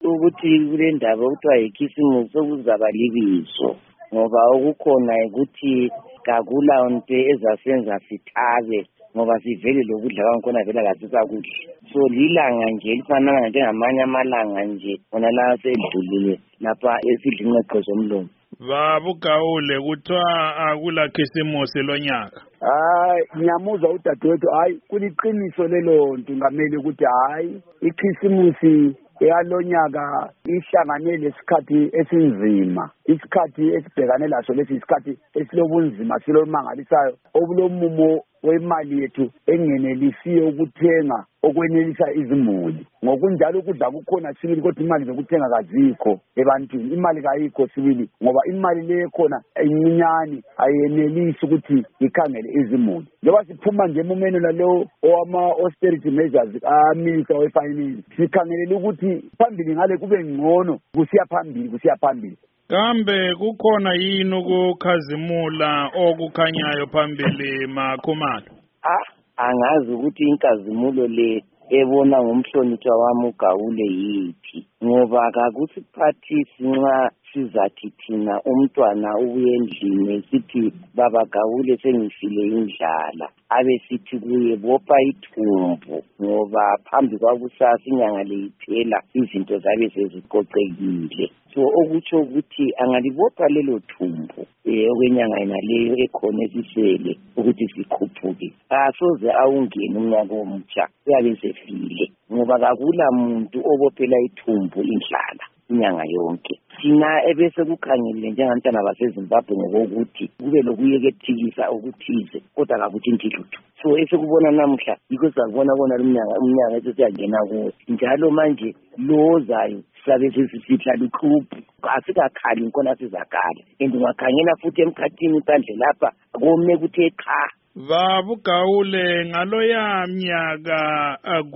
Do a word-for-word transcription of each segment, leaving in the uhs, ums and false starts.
ukuthi kule ndaba okuthiwa yikhisimusi okuzaba libizo ngoba okukhona ukuthi kakula onto ezasenza sithabe ngoba sivele lokudla kwakhona vele kasisakudla so lilanga nje lifanana njengamanye amalanga nje wona la sedlulile lapha esidla inqeqo zomlomo. Baba uGawule kuthiwa akula khisimusi lonyaka. Hayi ngiyamuzwa udadewethu hayi kuliqiniso lelo nto ngameli ukuthi hayi ikhisimusi eyalonyaka ihlangane lesikhathi esinzima isikhathi esibhekane laso lesi isikhathi esilobunzima silomangalisayo obulomumo wemali yethu engenelisiyo ukuthenga okwenelisa izimuli ngokunjalo ukudla kukhona sibili kodwa imali zokuthenga kazikho ebantwini imali kayikho sibili ngoba imali le khona encinyane ayenelisi ukuthi ikhangele izimuli njengoba siphuma nje emumeni lalo owama austerity measures aminister wefinance sikhangelele ukuthi phambili ngale kube ngcono kusiya phambili kusiya phambili. Kambe kukhona yini ukukhazimula okukhanyayo phambili Makhumalo? Ah angazi ukuthi inkazimulo le ebona ngomhlonitshwa wami uGawule yithi ngoba akusiphathisi nxa sizathi thina umntwana ubuye endlini sithi baba Gawule sengifile indlala abe sithi kuye bopha ithumbu ngoba phambi kwakusasa inyanga leyiphela izinto zabe seziqoqekile so okutsho ukuthi angalibopha lelo thumbu eh okwenyanga inaleyo ekhona esisele ukuthi sikhuphuke asoze awungene umnyaka omutsha uyabe sefile ngoba kakula muntu obophela ithumbu indlala inyanga yonke thina ebese kukhangelele njengabantwana baseZimbabwe ngokuthi kube lokuyekethikisa okuthize kodwa kakuthi intihluthi so esekubona namhla yikho sakubona bona umnyaka umnyaka esesiyangena kuwo njalo manje lozayo sabe sesisihla luqhubhu asikakhali inkona sizakhala endingakhangela futhi emkhathini phandle lapha kome kuthe cha. Baba uGawule ngaloya mnyaka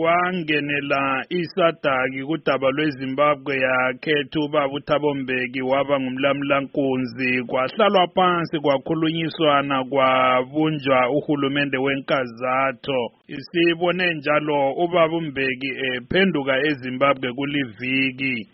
akwangenela isadaki kudaba lweZimbabwe yakhetha ubaba uThabo Mbeki waba ngumlamlankunzi kwahlalwa phansi kwakhulunyiswana kwabunjwa uhulumende wenkazatho isibone njalo ubaba uMbeki ephenduka eZimbabwe kuliviki.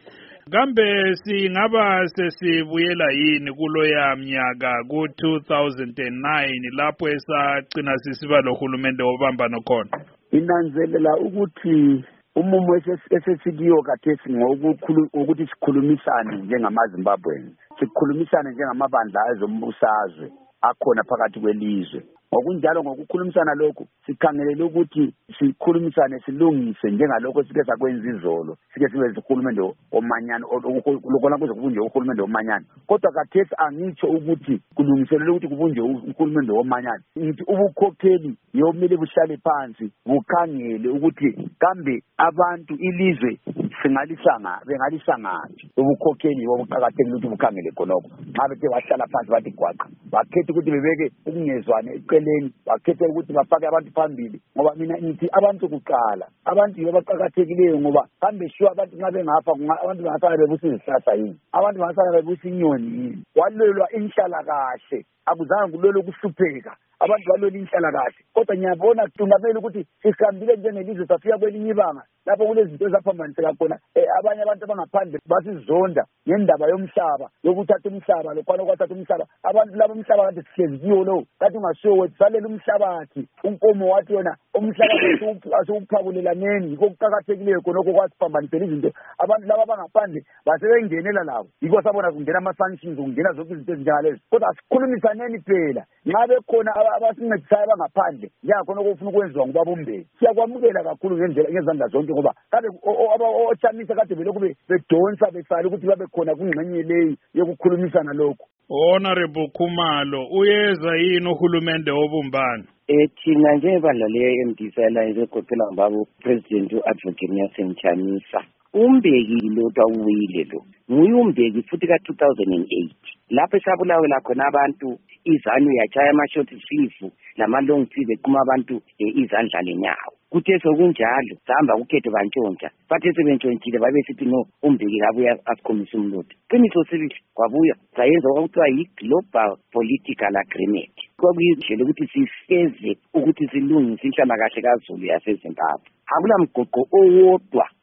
Kambe singaba sesibuyela yini kuloya mnyaka ku two thousand nine lapho esagcina sisiba lohulumende obambano khona? Inanzelela ukuthi umumo esesikiyo kathesi ngokuthi sikhulumisane njengamaZimbabweans sikhulumisane njengamabandla ezombusazwe akhona phakathi kwelizwe ngokunjalo ngokukhulumisana lokho sikhangelele ukuthi sikhulumisane silungise njengalokho sike sakwenza izolo sike sibe sikhulumende omanyana lokho kuze kubunje uhulumende omanyana kodwa kathesi angitsho ukuthi kulungiselele ukuthi kubunje uhulumende omanyana ngithi ubukhokheli yomele buhlale phansi bukhangele ukuthi kambe abantu ilizwe singalisanga bengalisangathi ubukhokheli bobuqhakathekile ukuthi bukhangele khonoko xa bethe bahlala phansi bathi gwaqa bakhethe ukuthi bebeke ukungezwane eceleni bakhethe ukuthi bafake abantu phambili ngoba mina ngithi abantu kuqala abantu yibo baqhakathekileyo ngoba kambe sure abantu nxa bengafa abantu bangasala bebusa izihlahla yini abantu bangasala bebusa inyoni yini walelwa inhlala kahle akuzange kulelo kuhlupheka abantu balona inhlala kahle kodwa ngiyabona kungamele ukuthi sihambile njengelizwe safika kwelinye ibanga lapho kulezinto ezaphambaniseka khona abanye abantu abangaphandle basizonda ngendaba yomhlaba yokuthatha umhlaba lokwana kwathatha umhlaba abantu labo umhlaba kade sihlezi kiwo lo kade ungasiwo wethu salela umhlabathi unkomo wathi yona umhlaba asiwuphakulelaneni yikho kuqakathekileyo khonokho kwasiphambanisela izinto abantu laba abangaphandle basebengenela labo yikho sabona kungena ama-sanctions kungena zonke izinto ezinjengalezi kodwa asikhulumisaneni phela nxa bekhona abasincedisayo abangaphandle njengakhona okufuna ukwenziwa ngubaba uMbeki siyakwamukela kakhulu ngendlela ngezandla zonke ngoba kade ochamisa kade belokhu bedonsa besala ukuthi babe khona kungxenye leyi yokukhulumisana lokho. Honorable Khumalo uyeza yini uhulumende wobumbano? Eh thina njengebandla le-M D C Alliance egoqela ngubaba uPresident u-Advocate Nelson Chamisa uMbeki lo tawuyile lo nguye uMbeki futhi ka two thousand eight lapho esabulawela khona abantu izanu yachaya ama-short sleeve lama-long sleeve equma abantu izandla lenyawo kuthe sokunjalo sahamba kukhetho bantshontsha bathe sebentshontshile babe sithi no uMbeki kabuya asikhombisa umlotha qiniso sibili kwabuya sayenza okuthiwa yi-global political agreement kwakuyindlela ukuthi sifeze ukuthi silungise inhlalakahle kaZulu yaseZimbabwe akula mgoqo owodwa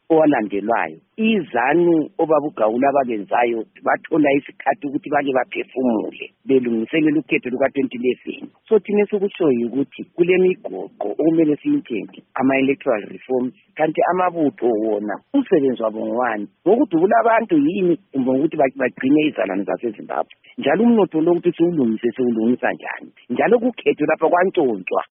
owalandelwayo izanu obabugawula ababenzayo bathola isikhathi ukuthi bake baphefumule belungiselela ukhetho luka twenty eleven. So thina sokushoyo ukuthi kule migoqo okumele siyithenge ama-electoral reforms kanti amabutho wona umsebenzi wabo ngowani ngokudubula abantu yini ngokuthi bagcine izalwane zaseZimbabwe njalo umnotho lo ukuthi siwulungise siwulungisa njani njalo kukhetho lapha kwantshontshwa